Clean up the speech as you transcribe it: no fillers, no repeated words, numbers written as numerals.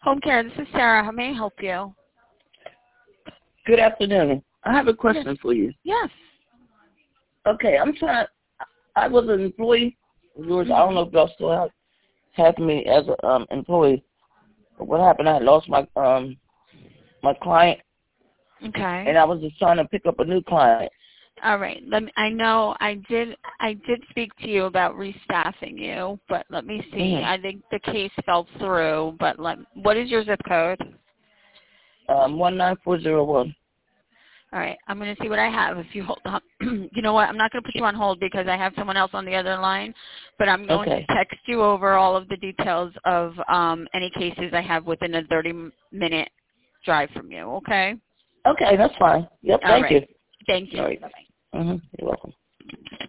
Home care, this is Sarah. How may I help you? Good afternoon. I have a Yes. question for you. Yes. Okay, I was an employee of yours. I don't know if y'all still have me as an employee. But what happened, I lost my client, Okay. and I was just trying to pick up a new client. All right. I know I did speak to you about restaffing you, but let me see. Mm-hmm. I think the case fell through, but what is your zip code? 19401. All right. I'm going to see what I have if you hold on. You know what? I'm not going to put you on hold because I have someone else on the other line, but I'm going to text you over all of the details of any cases I have within a 30-minute drive from you, okay? Okay, that's fine. Yep, All thank right. you. Thank you. All right. Bye-bye. Mm-hmm. You're welcome.